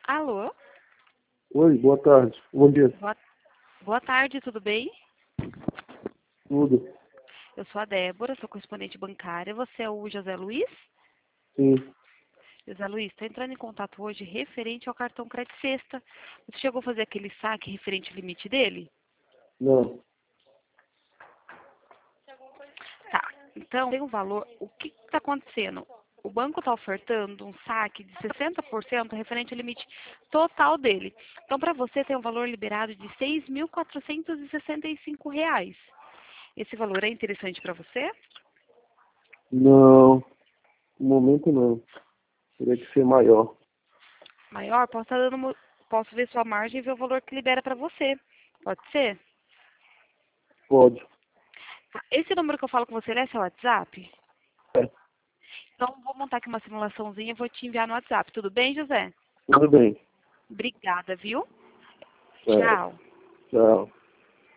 Alô? Oi, boa tarde. Bom dia. Boa tarde, tudo bem? Tudo? Eu sou a Débora, sou correspondente bancária. Você é o José Luiz? Sim. José Luiz, estou entrando em contato hoje referente ao cartão Crédito Sexta. Você chegou a fazer aquele saque referente ao limite dele? Não. Tá. Então, tem um valor. O que está acontecendo? O banco está ofertando um saque de 60% referente ao limite total dele. Então, para você, tem um valor liberado de R$ 6.465. Esse valor é interessante para você? Não. No momento não. Teria que ser maior. Maior? Posso ver sua margem e ver o valor que libera para você. Pode ser? Pode. Esse número que eu falo com você, ele é seu WhatsApp? É. Então, vou montar aqui uma simulaçãozinha e vou te enviar no WhatsApp. Tudo bem, José? Tudo bem. Obrigada, viu? É. Tchau. Tchau.